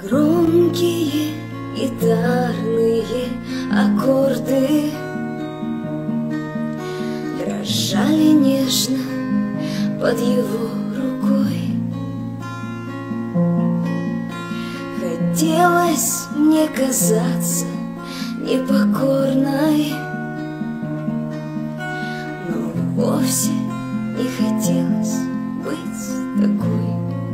Громкие гитарные аккорды дрожали нежно под его рукой. Хотелось мне казаться непокорной, но вовсе не хотелось быть такой.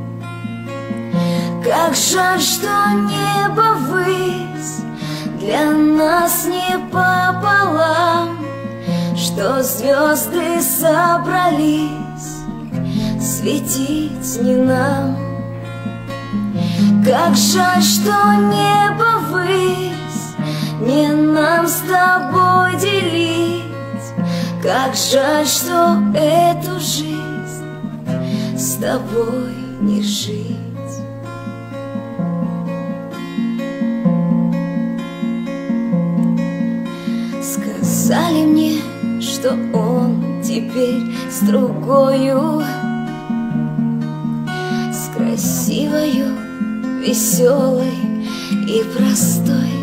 Как жаль, что небо ввысь для нас не пополам, что звезды собрались светить не нам. Как жаль, что небо ввысь не нам с тобой делить. Как жаль, что эту жизнь с тобой не жить. Сказали мне, что он теперь с другою, с красивою, веселой и простой,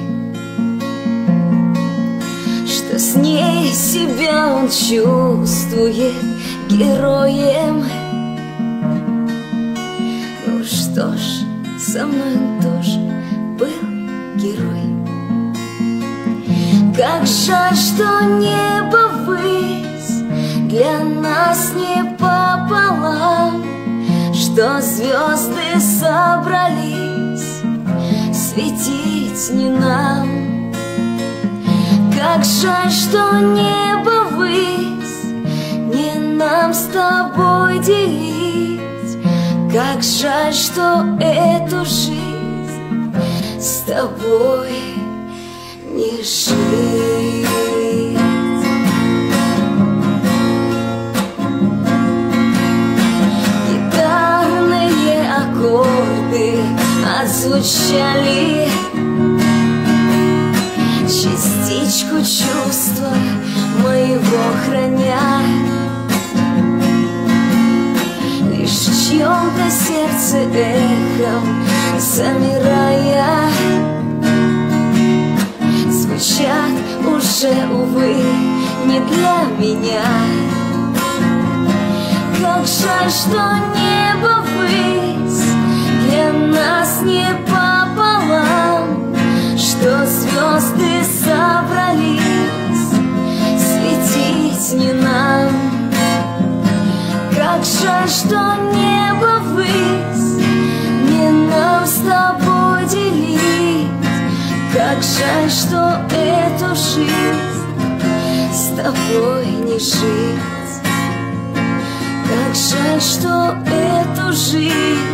что с ней себя он чувствует героем. Ну что ж, со мной он тоже был герой. Как жаль, что небо ввысь для нас не пополам, что звезды собрались светить не нам. Как жаль, что небо ввысь не нам с тобой делить. Как жаль, что эту жизнь с тобой не жить. Гитарные аккорды отзвучали частичку чувства моего храня. Лишь в чьем-то сердце эхом замирая звучат уже, увы, не для меня. Как жаль, что небо ввысь для нас не пополам, что звезды собрались светить не нам. Как жаль, что небо ввысь не нам с тобой делить. Как жаль, что эту жизнь с тобой не жить. Как жаль, что эту жизнь